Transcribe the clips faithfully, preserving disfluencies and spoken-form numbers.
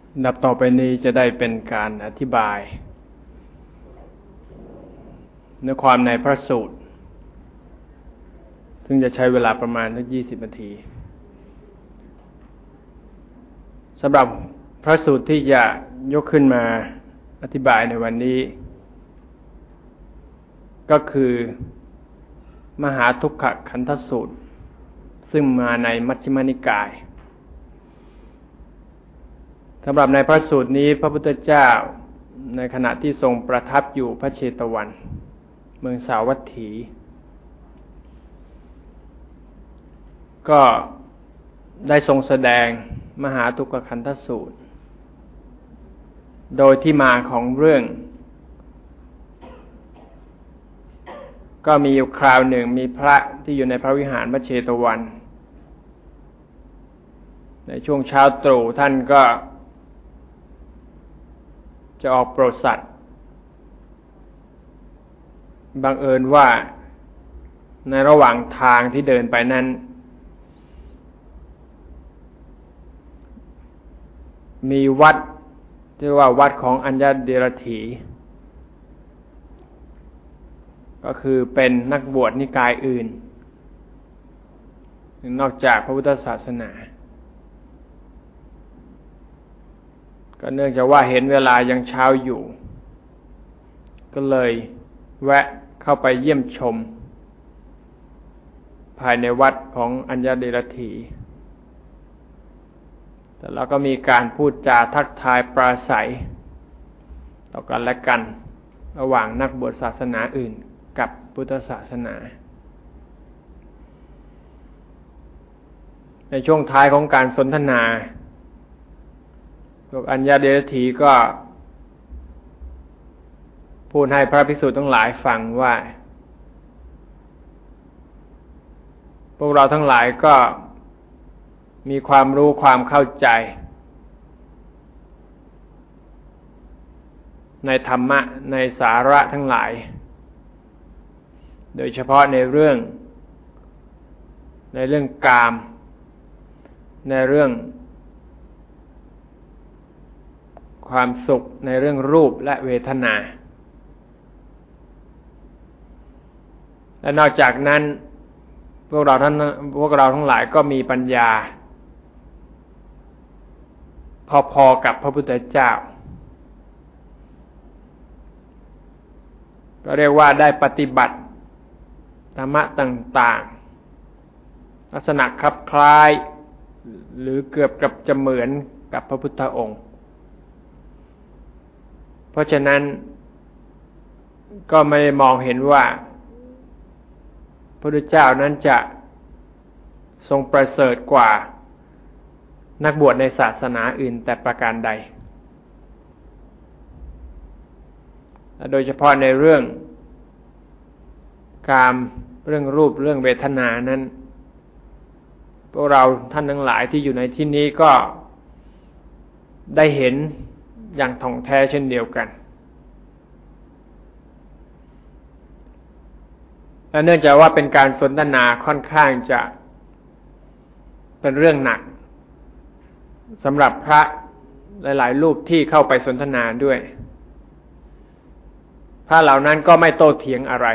ดับต่อไปนี้จะได้เป็นการอธิบายเนื้อความในพระสูตรซึ่งจะใช้เวลาประมาณสักยี่สิบนาทีสำหรับพระสูตรที่จะยกขึ้นมาอธิบายในวันนี้ก็คือมหาทุกขขันธสูตรซึ่งมาในมัชฌิมานิกายสำหรับในพระสูตรนี้พระพุทธเจ้าในขณะที่ทรงประทับอยู่พระเชตวันเมืองสาวัตถีก็ได้ทรงแสดงมหาทุกขขันธสูตรโดยที่มาของเรื่องก็มีอยู่คราวหนึ่งมีพระที่อยู่ในพระวิหารพระเชตวันในช่วงเช้าตรู่ท่านก็จะออกโปรดสัตว์บังเอิญว่าในระหว่างทางที่เดินไปนั้นมีวัดที่ว่าวัดของอัญญเดรถีก็คือเป็นนักบวชนิกายอื่นนอกจากพระพุทธศาสนาก็เนื่องจากว่าเห็นเวลายังเช้าอยู่ก็เลยแวะเข้าไปเยี่ยมชมภายในวัดของอัญญเดรถีแต่แล้วก็มีการพูดจาทักทายปราศัยต่อกันและกันระหว่างนักบวชศาสนาอื่นกับพุทธศาสนาในช่วงท้ายของการสนทนาพวกอัญญเดรถีก็พูดให้พระภิกษุทั้งหลายฟังว่าพวกเราทั้งหลายก็มีความรู้ความเข้าใจในธรรมะในสาระทั้งหลายโดยเฉพาะในเรื่องในเรื่องกามในเรื่องความสุขในเรื่องรูปและเวทนาและนอกจากนั้นพวกเราท่านพวกเราทั้งหลายก็มีปัญญาพอๆกับพระพุทธเจ้าก็เรียกว่าได้ปฏิบัติธรรมะต่างๆลักษณะคลับคล้ายหรือเกือบกับจะเหมือนกับพระพุทธองค์เพราะฉะนั้นก็ไม่ได้มองเห็นว่าพระพุทธเจ้านั้นจะทรงประเสริฐกว่านักบวชในศาสนาอื่นแต่ประการใดโดยเฉพาะในเรื่องกามเรื่องรูปเรื่องเวทนานั้นพวกเราท่านทั้งหลายที่อยู่ในที่นี้ก็ได้เห็นอย่างท่องแท้เช่นเดียวกันและเนื่องจากว่าเป็นการสนทนาค่อนข้างจะเป็นเรื่องหนักสำหรับพระหลายๆรูปที่เข้าไปสนทนาด้วยพระเหล่านั้นก็ไม่โต้เถียงอะไร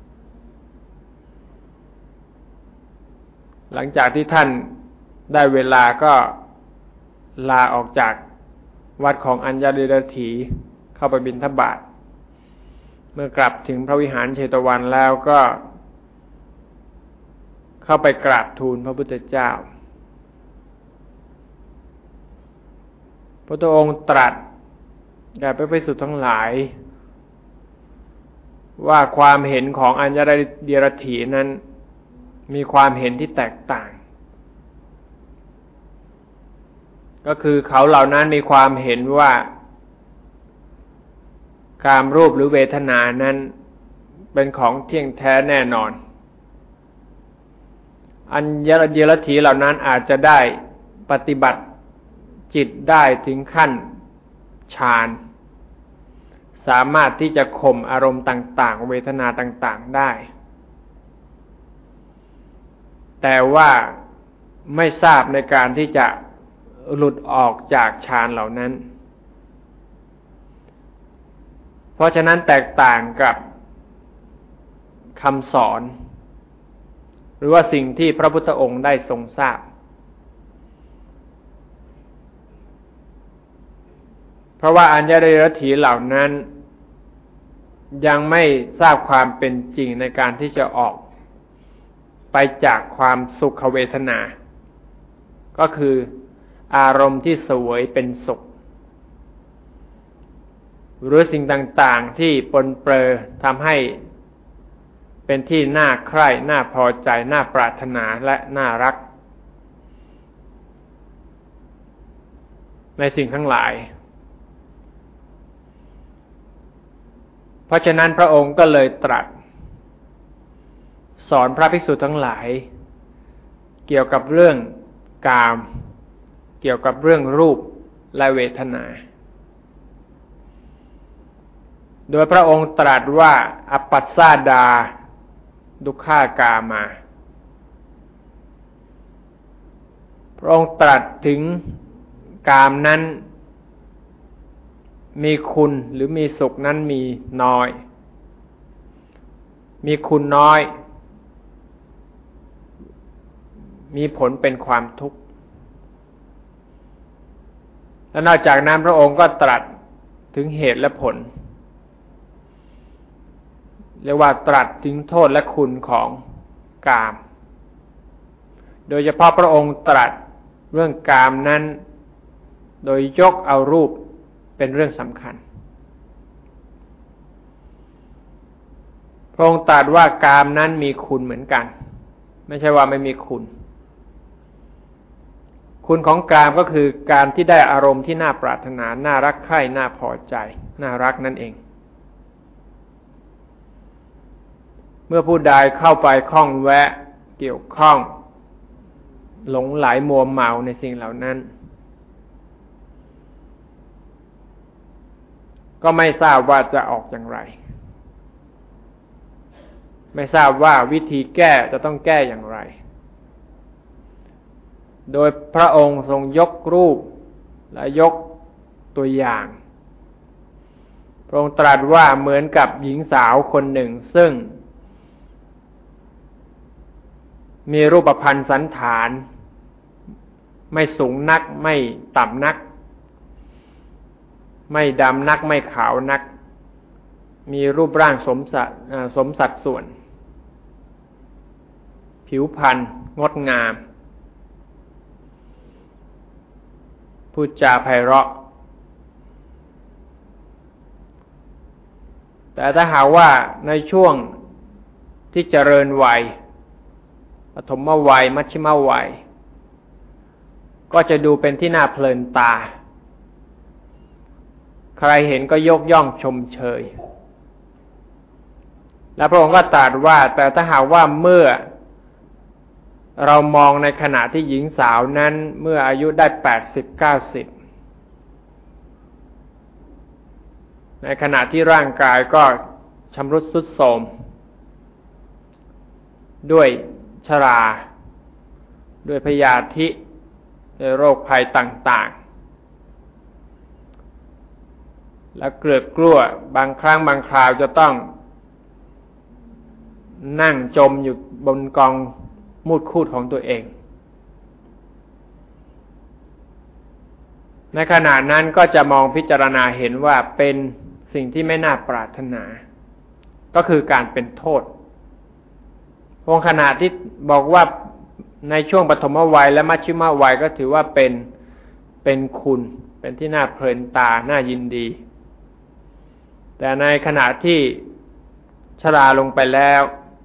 หลังจากที่ท่านได้เวลาก็ลาออกจากวัดของอัญญเดรถีเข้าไปบิณฑบาตเมื่อกลับถึงพระวิหารเชตวันแล้วก็เข้าไปกราบทูลพระพุทธเจ้าพระองค์ตรัสแก่พระภิกษุทั้งหลายว่าความเห็นของอัญญเดรถีนั้นมีความเห็นที่แตกต่างก็คือเขาเหล่านั้นมีความเห็นว่ากามรูปหรือเวทนานั้นเป็นของเที่ยงแท้แน่นอนอัญญเดรถีเหล่านั้นอาจจะได้ปฏิบัติจิตได้ถึงขั้นฌานสามารถที่จะข่มอารมณ์ต่างๆเวทนาต่างๆได้แต่ว่าไม่ทราบในการที่จะหลุดออกจากฌานเหล่านั้นเพราะฉะนั้นแตกต่างกับคำสอนหรือว่าสิ่งที่พระพุทธองค์ได้ทรงทราบเพราะว่าอัญญริยถีเหล่านั้นยังไม่ทราบความเป็นจริงในการที่จะออกไปจากความสุขเวทนาก็คืออารมณ์ที่เสวยเป็นสุขหรือสิ่งต่างๆที่ปนเปื้อทำให้เป็นที่น่าใคร่น่าพอใจน่าปรารถนาและน่ารักในสิ่งทั้งหลายเพราะฉะนั้นพระองค์ก็เลยตรัสสอนพระภิกษุทั้งหลายเกี่ยวกับเรื่องกามเกี่ยวกับเรื่องรูปและเวทนาโดยพระองค์ตรัสว่าอัปปัสสาดาดุขากามาพระองค์ตรัสถึงกามนั้นมีคุณหรือมีสุขนั้นมีน้อยมีคุณน้อยมีผลเป็นความทุกข์และนอกจากนั้นพระองค์ก็ตรัสถึงเหตุและผลเรียกว่าตรัสถึงโทษและคุณของกามโดยเฉพาะพระองค์ตรัสเรื่องกามนั้นโดยยกเอารูปเป็นเรื่องสำคัญพระองค์ตรัสว่ากามนั้นมีคุณเหมือนกันไม่ใช่ว่าไม่มีคุณคุณของกามก็คือการที่ได้อารมณ์ที่น่าปรารถนาน่ารักใคร่น่าพอใจน่ารักนั่นเองเมื่อผู้ใดเข้าไปคล้องแวะเกี่ยวข้องหลงไหลมัวเมาในสิ่งเหล่านั้นก็ไม่ทราบว่าจะออกอย่างไรไม่ทราบว่าวิธีแก้จะต้องแก้อย่างไรโดยพระองค์ทรงยกรูปและยกตัวอย่างพระองค์ตรัสว่าเหมือนกับหญิงสาวคนหนึ่งซึ่งมีรูปพรรณสันฐานไม่สูงนักไม่ต่ำนักไม่ดำนักไม่ขาวนักมีรูปร่างสมสัดสมสัดส่วนผิวพรรณงดงามพูดจาไพเราะแต่ถ้าหากว่าในช่วงที่เจริญวัยปฐมวัยมัชฌิมวัยก็จะดูเป็นที่น่าเพลินตาใครเห็นก็ยกย่องชมเชยและพระองค์ก็ตรัสว่าแต่ถ้าหากว่าเมื่อเรามองในขณะที่หญิงสาวนั้นเมื่ออายุได้แปดสิบ เก้าสิบในขณะที่ร่างกายก็ชำรุดทรุดโทรมด้วยชราด้วยพยาธิด้วยโรคภัยต่างๆและเกลือกกลั้วบางครั้งบางคราวจะต้องนั่งจมอยู่บนกองมูดคูดของตัวเองในขณะนั้นก็จะมองพิจารณาเห็นว่าเป็นสิ่งที่ไม่น่าปรารถนาก็คือการเป็นโทษวงขณะที่บอกว่าในช่วงปฐมวัยและมัชฌิมวัยก็ถือว่าเป็นเป็นคุณเป็นที่น่าเพลินตาน่ายินดีแต่ในขณะที่ชราลงไปแล้ว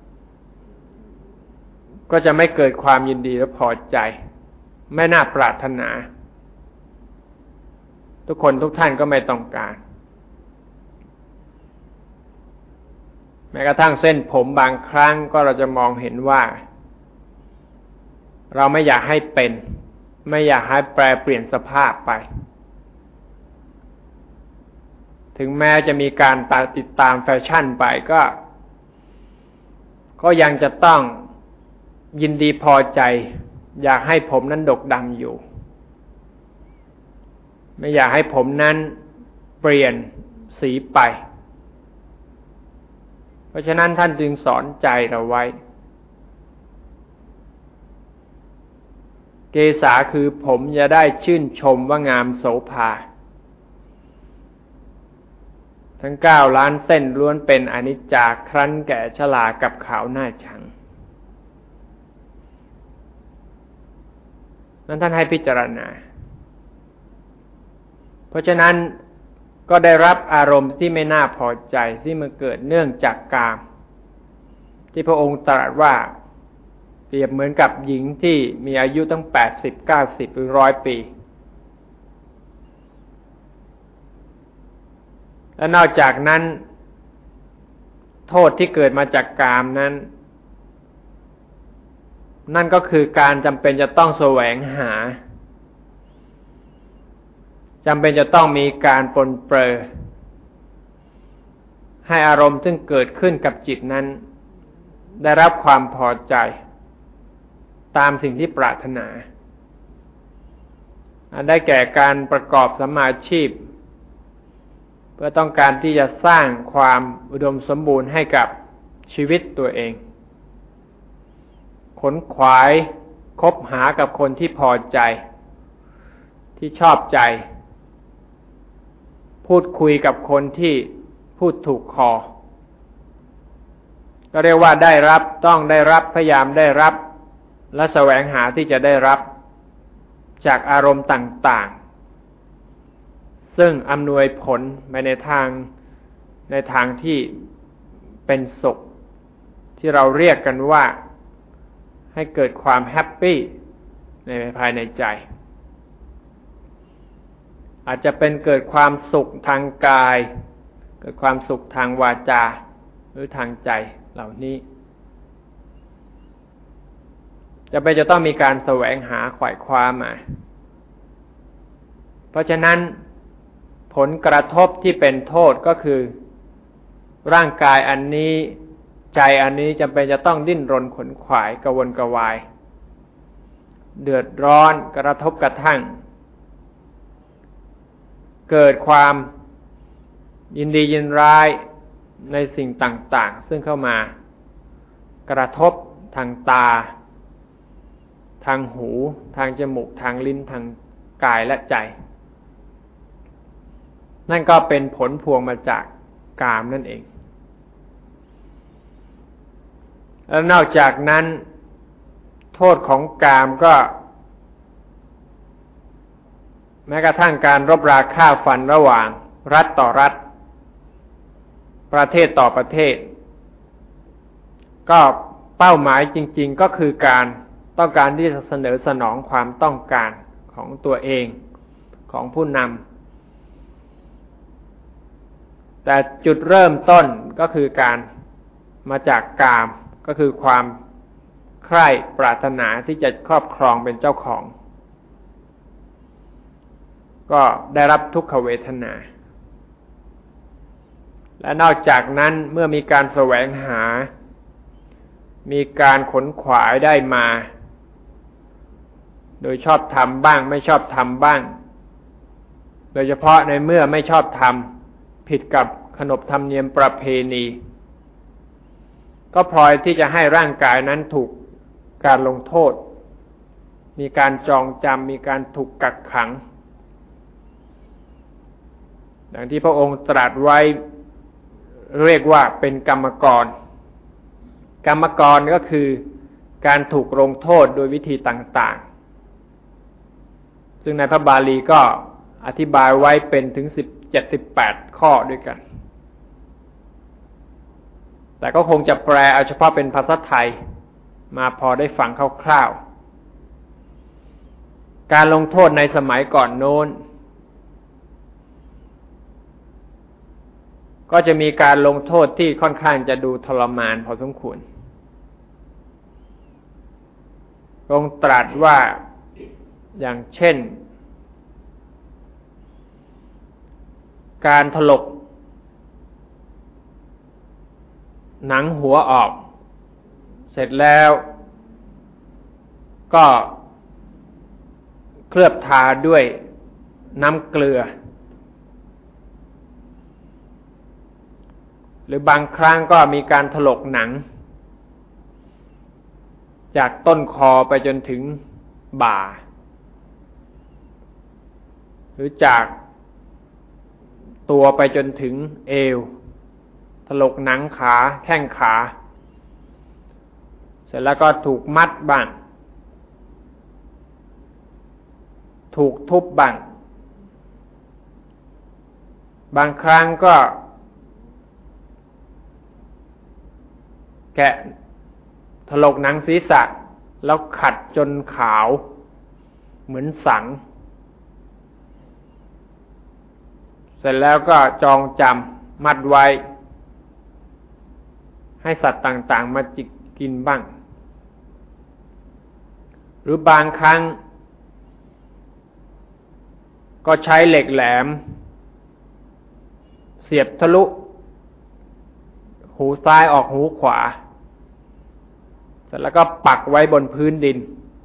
ก็จะไม่เกิดความยินดีและพอใจไม่น่าปรารถนาทุกคนทุกท่านก็ไม่ต้องการแม้กระทั่งเส้นผมบางครั้งก็เราจะมองเห็นว่าเราไม่อยากให้เป็นไม่อยากให้แปรเปลี่ยนสภาพไปถึงแม้จะมีการติดตามแฟชั่นไปก็ก็ยังจะต้องยินดีพอใจอยากให้ผมนั้นดกดำอยู่ไม่อยากให้ผมนั้นเปลี่ยนสีไปเพราะฉะนั้นท่านจึงสอนใจเราไว้เกษาคือผมจะได้ชื่นชมว่างามโสภาทั้งเก้าล้านเส้นล้วนเป็นอนิจจาครั้นแก่ชรากับขาวหน้าชังนั้นท่านให้พิจารณาเพราะฉะนั้นก็ได้รับอารมณ์ที่ไม่น่าพอใจที่มันเกิดเนื่องจากกามที่พระองค์ตรัสว่าเปรียบเหมือนกับหญิงที่มีอายุตั้งแปดสิบ เก้าสิบหรือร้อยปีและนอกจากนั้นโทษที่เกิดมาจากกามนั้นนั่นก็คือการจำเป็นจะต้องแสวงหาจำเป็นจะต้องมีการปรนเปรอให้อารมณ์ซึ่งเกิดขึ้นกับจิตนั้นได้รับความพอใจตามสิ่งที่ปรารถนาได้แก่การประกอบสัมมาอาชีพเพื่อต้องการที่จะสร้างความอุดมสมบูรณ์ให้กับชีวิตตัวเองขนขวายคบหากับคนที่พอใจที่ชอบใจพูดคุยกับคนที่พูดถูกคอก็เรียกว่าได้รับต้องได้รับพยายามได้รับและแสวงหาที่จะได้รับจากอารมณ์ต่างๆซึ่งอำนวยผลไปในทางในทางที่เป็นสุขที่เราเรียกกันว่าให้เกิดความแฮปปี้ในภายในใจอาจจะเป็นเกิดความสุขทางกายเกิดความสุขทางวาจาหรือทางใจเหล่านี้จะเป็นจะต้องมีการแสวงหาไขว่คว้ามาเพราะฉะนั้นผลกระทบที่เป็นโทษก็คือร่างกายอันนี้ใจอันนี้จำเป็นจะต้องดิ้นรนขนขวายกระวนกระวายเดือดร้อนกระทบกระทั่งเกิดความยินดียินร้ายในสิ่งต่างๆซึ่งเข้ามากระทบทางตาทางหูทางจมูกทางลิ้นทางกายและใจนั่นก็เป็นผลพวงมาจากกามนั่นเองแล้วนอกจากนั้นโทษของกามก็แม้กระทั่งการรบราฆ่าฟันระหว่างรัฐต่อรัฐประเทศต่อประเทศก็เป้าหมายจริงๆก็คือการต้องการที่จะเสนอสนองความต้องการของตัวเองของผู้นำแต่จุดเริ่มต้นก็คือการมาจากกามก็คือความใคร่ปรารถนาที่จะครอบครองเป็นเจ้าของก็ได้รับทุกขเวทนาและนอกจากนั้นเมื่อมีการแสวงหามีการขนขวายได้มาโดยชอบธรรมบ้างไม่ชอบธรรมบ้างโดยเฉพาะในเมื่อไม่ชอบธรรมผิดกับขนบธรรมเนียมประเพณีก็พลอยที่จะให้ร่างกายนั้นถูกการลงโทษมีการจองจำมีการถูกกักขังดังที่พระองค์ตรัสไว้เรียกว่าเป็นกรรมกรกรรมกรก็คือการถูกลงโทษโดยวิธีต่างๆซึ่งในพระบาลีก็อธิบายไว้เป็นถึงสิบเจ็ด สิบแปดข้อด้วยกันแต่ก็คงจะแปลเอาเฉพาะเป็นภาษาไทยมาพอได้ฟังคร่าวๆการลงโทษในสมัยก่อนโน้นก็จะมีการลงโทษที่ค่อนข้างจะดูทรมานพอสมควรทรงตรัสว่าอย่างเช่นการถลกหนังหัวออกเสร็จแล้วก็เคลือบทาด้วยน้ำเกลือหรือบางครั้งก็มีการถลกหนังจากต้นคอไปจนถึงบ่าหรือจากตัวไปจนถึงเอวถลกหนังขาแข้งขาเสร็จแล้วก็ถูกมัดบ้างถูกทุบบ้างบางครั้งก็แกะถลกหนังศีรษะแล้วขัดจนขาวเหมือนสังเสร็จแล้วก็จองจำมัดไว้ให้สัตว์ต่างๆมาจิกกินบ้างหรือบางครั้งก็ใช้เหล็กแหลมเสียบทะลุหูซ้ายออกหูขวาเสร็จแล้วก็ปักไว้บนพื้นดิน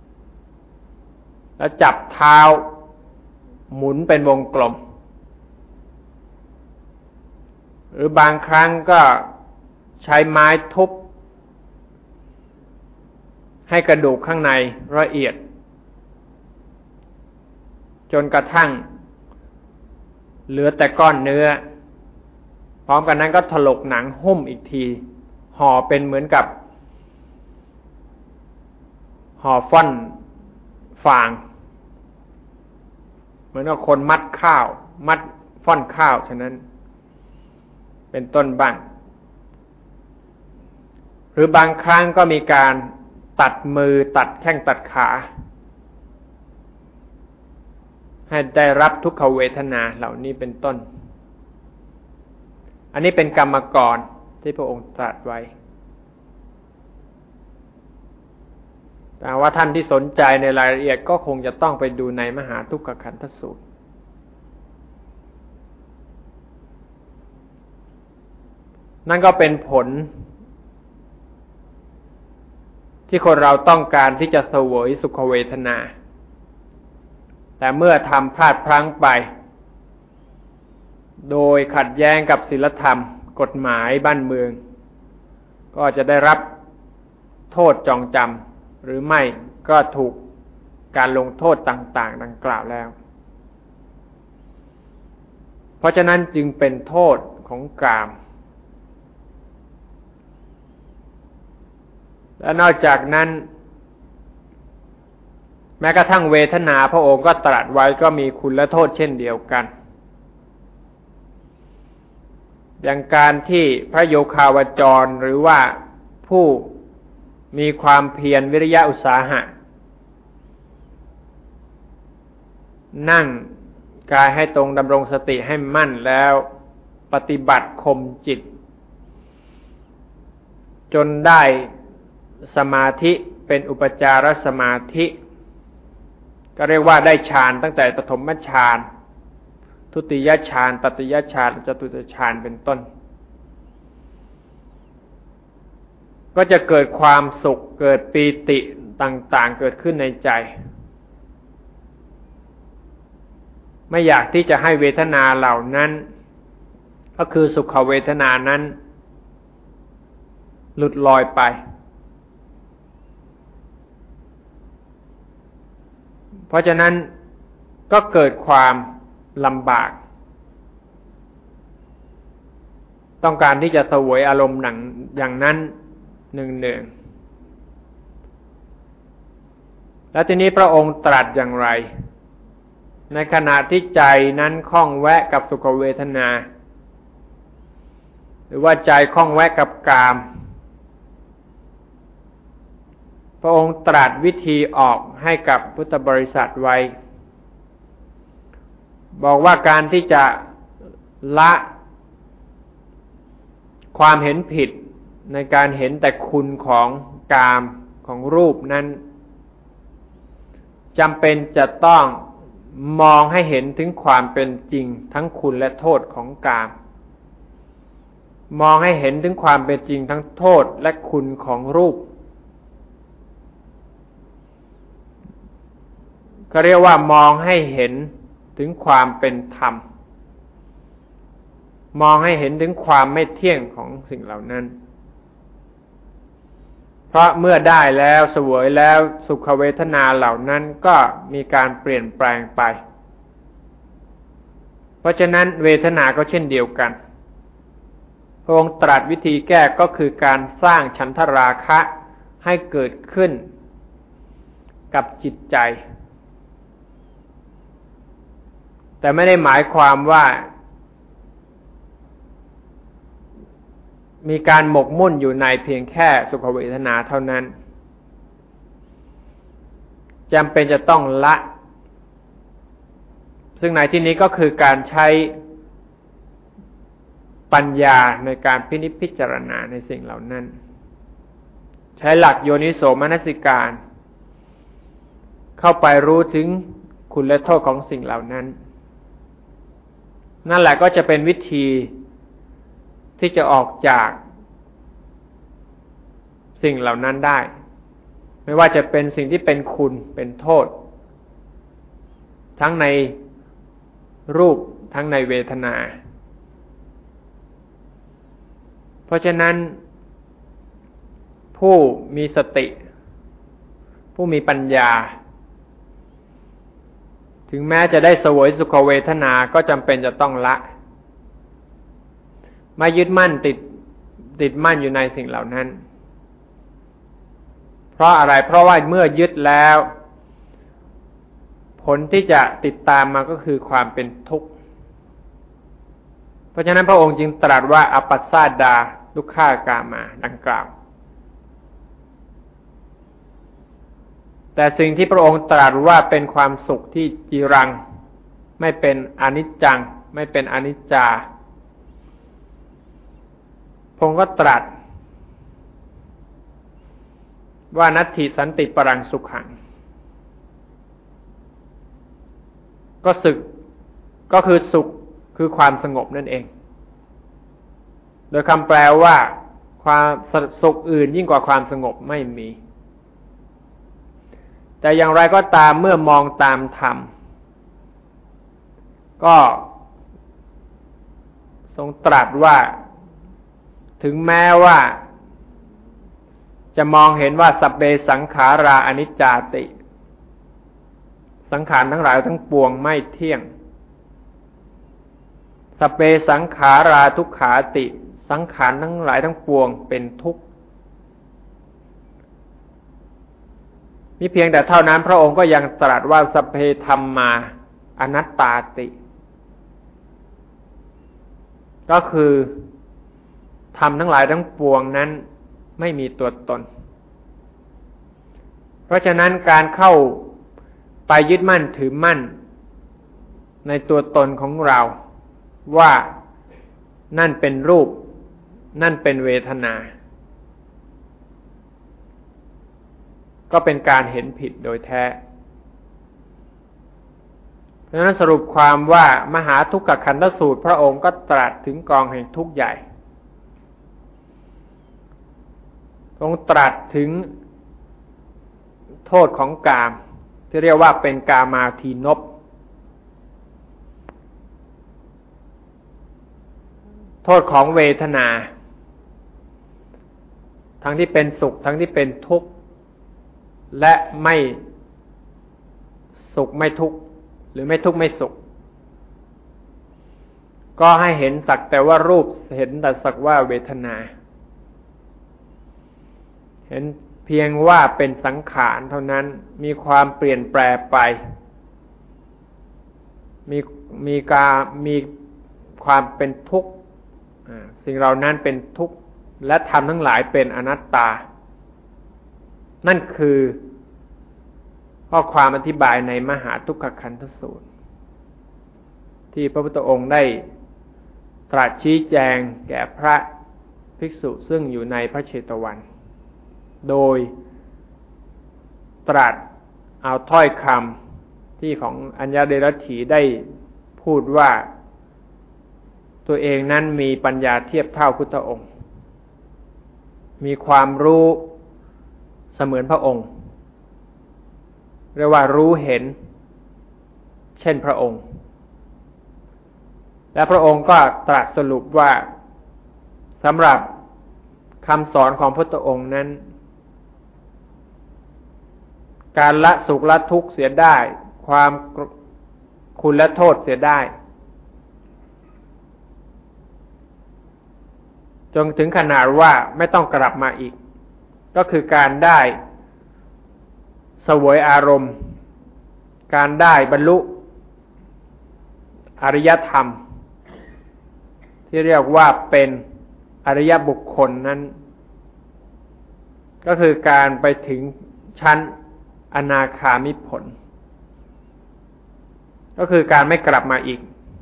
แล้วจับเท้าหมุนเป็นวงกลมหรือบางครั้งก็ใช้ไม้ทุบให้กระดูกข้างในละเอียดจนกระทั่งเหลือแต่ก้อนเนื้อพร้อมกันนั้นก็ถลกหนังหุ้มอีกทีห่อเป็นเหมือนกับห่อฟ่อนฟางเหมือนกับคนมัดข้าวมัดฟ่อนข้าวฉะนั้นเป็นต้นบ้างหรือบางครั้งก็มีการตัดมือตัดแข้งตัดขาให้ได้รับทุกขเวทนาเหล่านี้เป็นต้นอันนี้เป็นกรรมกรที่พระองค์ตรัสไว้แต่ว่าท่านที่สนใจในรายละเอียดก็คงจะต้องไปดูในมหาทุกขขันธสูตรนั่นก็เป็นผลที่คนเราต้องการที่จะเสวยสุขเวทนาแต่เมื่อทำพลาดพลั้งไปโดยขัดแย้งกับศีลธรรมกฎหมายบ้านเมืองก็จะได้รับโทษจองจำหรือไม่ก็ถูกการลงโทษต่างๆดังกล่าวแล้วเพราะฉะนั้นจึงเป็นโทษของกามและนอกจากนั้นแม้กระทั่งเวทนาพระองค์ก็ตรัสไว้ก็มีคุณและโทษเช่นเดียวกันอย่างการที่พระโยคาวจรหรือว่าผู้มีความเพียรวิริยะอุตสาหะนั่งกายให้ตรงดำรงสติให้มั่นแล้วปฏิบัติข่มจิตจนได้สมาธิเป็นอุปจารสมาธิก็เรียกว่าได้ฌานตั้งแต่ปฐมฌานทุติยฌานตติยฌานจตุตฌานเป็นต้นก็จะเกิดความสุขเกิดปีติต่างๆเกิดขึ้นในใจไม่อยากที่จะให้เวทนาเหล่านั้นก็คือสุขเวทนานั้นหลุดลอยไปเพราะฉะนั้นก็เกิดความลำบากต้องการที่จะเสวยอารมณ์อย่างนั้นหนึ่งๆแล้วทีนี้พระองค์ตรัสอย่างไรในขณะที่ใจนั้นคล้องแวะกับสุขเวทนาหรือว่าใจคล้องแวะกับกามพระองค์ตรัสวิธีออกให้กับพุทธบริษัทไว้บอกว่าการที่จะละความเห็นผิดในการเห็นแต่คุณของกามของรูปนั้นจำเป็นจะต้องมองให้เห็นถึงความเป็นจริงทั้งคุณและโทษของกามมองให้เห็นถึงความเป็นจริงทั้งโทษและคุณของรูปก็เรียกว่ามองให้เห็นถึงความเป็นธรรมมองให้เห็นถึงความไม่เที่ยงของสิ่งเหล่านั้นเพราะเมื่อได้แล้วเสวยแล้วสุขเวทนาเหล่านั้นก็มีการเปลี่ยนแปลงไปเพราะฉะนั้นเวทนาก็เช่นเดียวกันพระองค์ตรัสวิธีแก้ก็คือการสร้างฉันทราคะให้เกิดขึ้นกับจิตใจแต่ไม่ได้หมายความว่ามีการหมกมุ่นอยู่ในเพียงแค่สุขเวทนาเท่านั้นจำเป็นจะต้องละซึ่งในที่นี้ก็คือการใช้ปัญญาในการพินิจพิจารณาในสิ่งเหล่านั้นใช้หลักโยนิโสมนสิการเข้าไปรู้ถึงคุณและโทษของสิ่งเหล่านั้นนั่นแหละก็จะเป็นวิธีที่จะออกจากสิ่งเหล่านั้นได้ไม่ว่าจะเป็นสิ่งที่เป็นคุณเป็นโทษทั้งในรูปทั้งในเวทนาเพราะฉะนั้นผู้มีสติผู้มีปัญญาถึงแม้จะได้เสวยสุขเวทนาก็จำเป็นจะต้องละไม่ยึดมั่นติดติดมั่นอยู่ในสิ่งเหล่านั้นเพราะอะไรเพราะว่าเมื่อยึดแล้วผลที่จะติดตามมาก็คือความเป็นทุกข์เพราะฉะนั้นพระองค์จึงตรัสว่าอปัสสาดาทุกขากามาดังกล่าวแต่สิ่งที่พระองค์ตรัสว่าเป็นความสุขที่จีรังไม่เป็นอนิจจังไม่เป็นอนิจจาพระองค์ก็ตรัสว่านัตถิสันติปรังสุขังก็สึกก็คือสุขคือความสงบนั่นเองโดยคำแปลว่าความสุขอื่นยิ่งกว่าความสงบไม่มีแต่อย่างไรก็ตามเมื่อมองตามธรรมก็ทรงตรัสว่าถึงแม้ว่าจะมองเห็นว่าสัพเพสังขาราอนิจจาติสังขารทั้งหลายทั้งปวงไม่เที่ยงสัพเพสังขาราทุกขาติสังขารทั้งหลายทั้งปวงเป็นทุกข์มิเพียงแต่เท่านั้นพระองค์ก็ยังตรัสว่าสัพเพธัมมาอนัตตาติก็คือธรรมทั้งหลายทั้งปวงนั้นไม่มีตัวตนเพราะฉะนั้นการเข้าไปยึดมั่นถือมั่นในตัวตนของเราว่านั่นเป็นรูปนั่นเป็นเวทนาก็เป็นการเห็นผิดโดยแท้เพราะฉะนั้นสรุปความว่ามหาทุกขขันธสูตรพระองค์ก็ตรัสถึงกองแห่งทุกข์ใหญ่ทรงตรัสถึงโทษของกามที่เรียกว่าเป็นกามาทีนพโทษของเวทนาทั้งที่เป็นสุขทั้งที่เป็นทุกข์และไม่สุขไม่ทุกข์หรือไม่ทุกข์ไม่สุขก็ให้เห็นสักแต่ว่ารูปเห็นแต่สักว่าเวทนาเห็นเพียงว่าเป็นสังขารเท่านั้นมีความเปลี่ยนแปลงไปมีมีการมีความเป็นทุกข์สิ่งเหล่านั้นเป็นทุกข์และธรรมทั้งหลายเป็นอนัตตานั่นคือข้อความอธิบายในมหาทุกขขันธสูตรที่พระพุทธองค์ได้ตรัสชี้แจงแก่พระภิกษุซึ่งอยู่ในพระเชตวันโดยตรัสเอาถ้อยคำที่ของอัญญเดรัจฉีได้พูดว่าตัวเองนั้นมีปัญญาเทียบเท่าพุทธองค์มีความรู้เสมือนพระองค์เรียกว่ารู้เห็นเช่นพระองค์และพระองค์ก็ตรัสสรุปว่าสำหรับคำสอนของพระพุทธองค์นั้นการละสุขละทุกข์เสียได้ความคุณและโทษเสียได้จนถึงขนาดว่าไม่ต้องกลับมาอีกก็คือการได้เสวยอารมณ์การได้บรรลุอริยธรรมที่เรียกว่าเป็นอริยบุคคลนั้นก็คือการไปถึงชั้นอนาคามิผลก็คือการไม่กลับมาอีก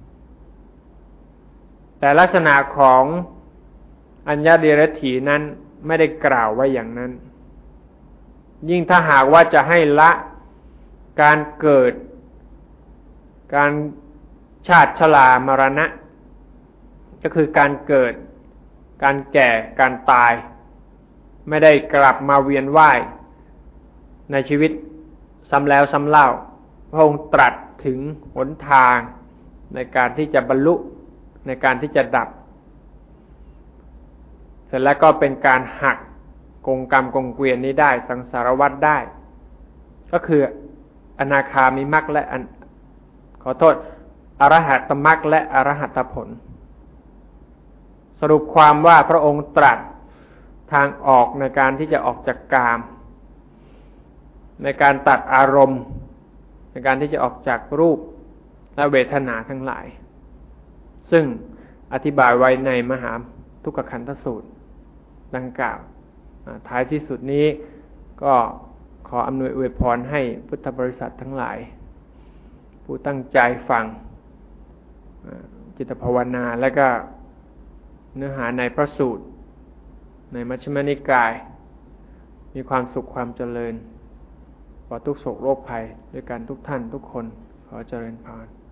แต่ลักษณะของอัญญเดรัจฉีนั้นไม่ได้กล่าวไว้อย่างนั้นยิ่งถ้าหากว่าจะให้ละการเกิดการชาติชรามรณะก็คือการเกิดการแก่การตายไม่ได้กลับมาเวียนว่ายในชีวิตซ้ำแล้วซ้ำเล่าพระองค์ตรัสถึงหนทางในการที่จะบรรลุในการที่จะดับเสร็จแล้วก็เป็นการหักกงกรรมกงเกวียนนี้ได้สังสารวัฏได้ก็คืออนาคามิมรรคและขอโทษอรหัตมรรคและอรหัตผลสรุปความว่าพระองค์ตรัสทางออกในการที่จะออกจากกามในการตัดอารมณ์ในการที่จะออกจากรูปและเวทนาทั้งหลายซึ่งอธิบายไว้ในมหาทุกขขันธสูตรดังกล่าวท้ายที่สุดนี้ก็ขออำนวยอวยพรให้พุทธบริษัททั้งหลายผู้ตั้งใจฟังจิตภาวนาและก็เนื้อหาในพระสูตรในมัชฌิมนิกายมีความสุขความเจริญปลอดทุกโศกโรคภัยด้วยกันทุกท่านทุกคนขอเจริญพร